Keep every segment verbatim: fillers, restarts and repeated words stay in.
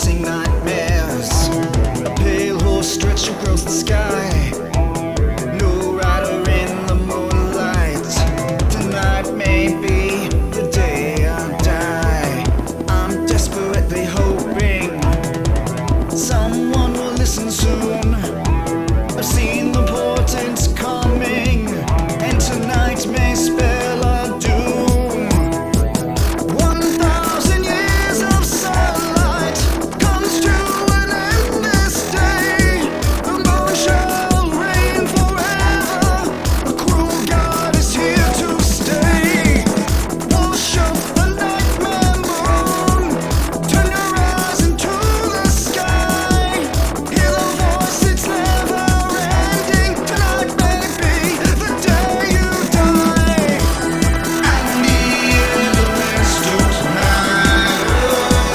chasing nightmares. A pale horse stretched across the sky. No rider in the moonlight. Tonight may be the day I die. I'm desperately hoping someone will listen soon. I've seen the portents coming, and tonight may spell a doom. One thousand years of sunlight comes to an endless day. The moon shall reign forever. A cruel God is here to stay. Worship the nightmare moon. Turn your eyes into the sky. Hear the voice, it's never ending. Tonight may be the day you die. And the elements don't matter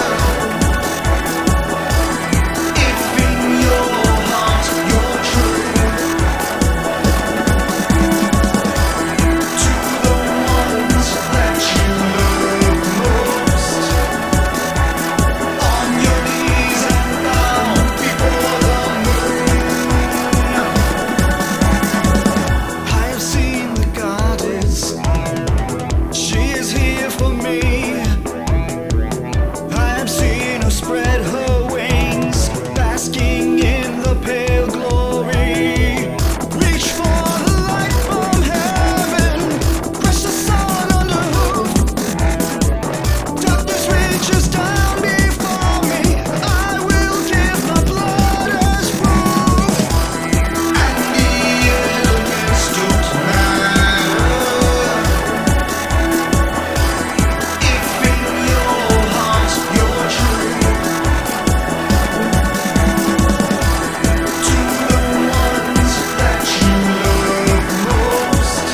if in your heart you're true to the ones that you love most. On your knees and bow before the moon. I have seen the goddess. She is here for me. I have seen her spread her wings, basking in the pale glory. Reach for the light from heaven. Crush the sun under hoof. Darkness reaches down before me. I will give my blood as proof. And the elements don't matter if in your heart you're true to the ones that you love most.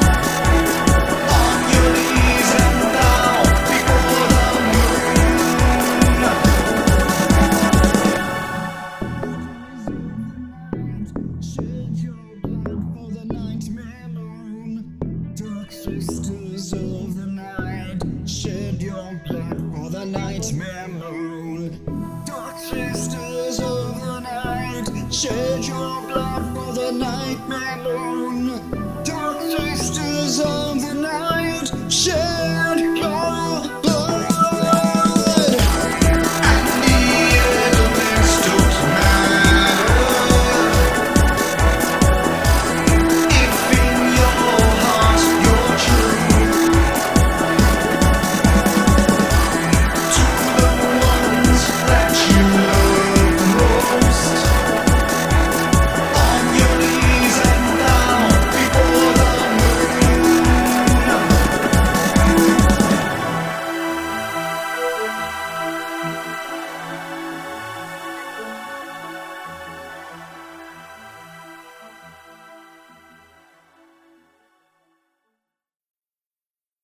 On your knees and bow before the moon. Shed your blood for the nightmare moon. Dark sisters of the night, shed your blood for the nightmare moon. Dark sisters of the night, shed your blood for the nightmare moon. Dark sisters of the night, shed